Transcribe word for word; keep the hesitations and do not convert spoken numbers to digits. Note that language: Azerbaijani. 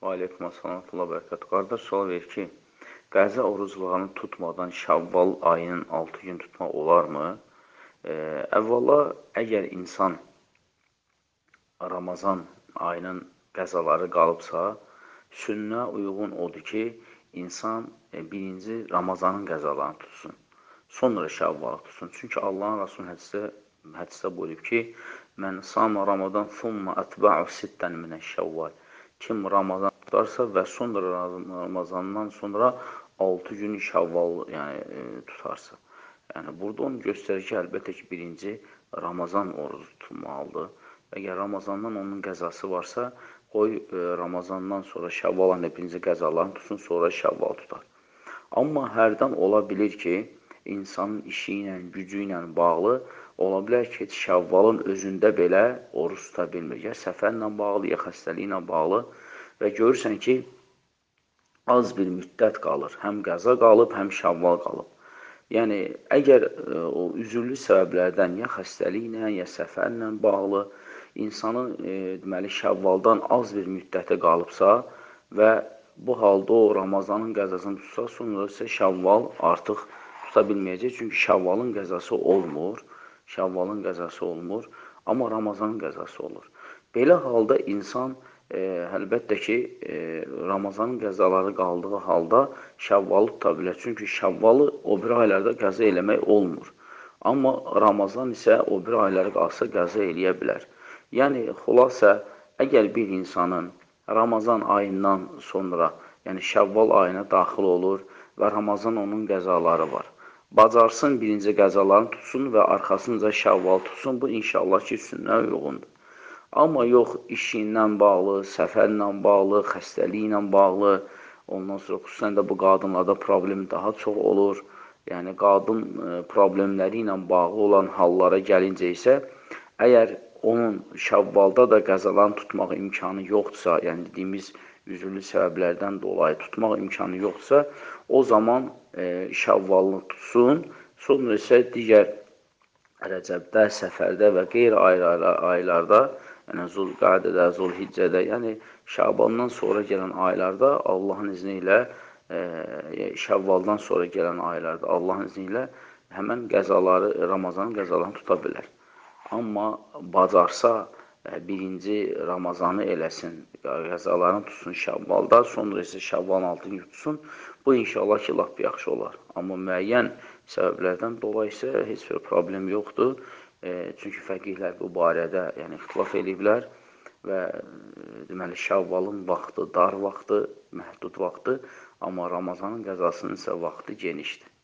Aleykum assalam, bərəkət. Qardaş sual verir ki, qəzə orucluğunu tutmadan Şəvval ayının altı gün tutmaq olarmı? E, əvvəla, əgər insan Ramazan ayının qəzaları qalıbsa, sünnə uyğun odur ki, insan e, birinci Ramazanın qəzalarını tutsun, sonra Şəvvalı tutsun. Çünki Allahın Rasulü hədisdə, hədisdə buyurub ki, mən sama Ramadan thumma ətba'u sittən minə Şəvval. Kim Ramazan tutarsa və sonra Ramazandan sonra altı günü Şəvval yəni, e, tutarsa. Yəni, burada onu göstərir ki, əlbəttə ki, birinci Ramazan orucu tutmalıdır. Əgər Ramazandan onun qəzası varsa, qoy e, Ramazandan sonra Şəvval ayında birinci qəzalarını tutsun, sonra Şəvval tutar. Amma hərdən ola bilir ki, insanın işi ilə, gücü ilə bağlı ola bilər ki, Şəvvalın özündə belə oruç tuta bilmir. Ya səfərlə bağlı, ya xəstəliklə bağlı və görürsən ki, az bir müddət qalır. Həm qəza qalıb, həm Şəvval qalıb. Yəni, əgər e, o üzürlü səbəblərdən, ya xəstəliklə, ya səfərlə bağlı insanın e, deməli, Şəvvaldan az bir müddəti qalıbsa və bu halda o Ramazanın qəzasını tutsa, sonra isə Şəvval artıq tuta bilməyəcək. Çünki Şəvvalın qəzası olmur. Şəvvalın qəzası olmur, amma Ramazanın qəzası olur. Belə halda insan e, əlbəttə ki, e, Ramazanın qəzaları qaldığı halda Şəvvalı tuta bilər. Çünki Şəvvalı o bir aylarda qəza eləmək olmur. Amma Ramazan isə o bir ayları qalsa qəza eləyə bilər. Yəni, xülasə, əgər bir insanın Ramazan ayından sonra, yəni Şəvval ayına daxil olur və Ramazan onun qəzaları var, bacarsın birinci qəzalarını tutsun və arxasınca Şəvval tutsun, bu inşallah ki, sünnə uyğundur. Amma yox, işinlə bağlı, səfərlə bağlı, xəstəliklə bağlı, ondan sonra xüsusən də bu qadınlarda problem daha çox olur. Yəni, qadın problemləri ilə bağlı olan hallara gəlincə isə, əgər onun Şəvvalda da qəzalarını tutmaq imkanı yoxdursa, yəni dediyimiz üzürlü səbəblərdən dolayı tutmaq imkanı yoxdursa, o zaman e, Şəvvalını tutsun, sonra isə digər Rəcəbdə, Səfərdə və qeyri-ayrı aylarda, yəni Zulqədədə, Zulhiccədə, yəni Şabandan sonra gələn aylarda Allahın izni ilə, e, Şəvvaldan sonra gələn aylarda Allahın izni ilə həmən qəzaları, Ramazanın qəzalarını tuta bilər. Amma bacarsa, birinci Ramazanı eləsin, qəzalarını tutsun Şəvvalda, sonra isə Şəvvalın altı gün tutsun, bu inşallah ki, lap yaxşı olar. Amma müəyyən səbəblərdən dolayı isə heç bir problem yoxdur. E, çünki fəqihlər bu barədə yəni, ixtilaf ediblər və deməli, Şəvvalın vaxtı dar vaxtı, məhdud vaxtı, amma Ramazanın qəzasının isə vaxtı genişdir.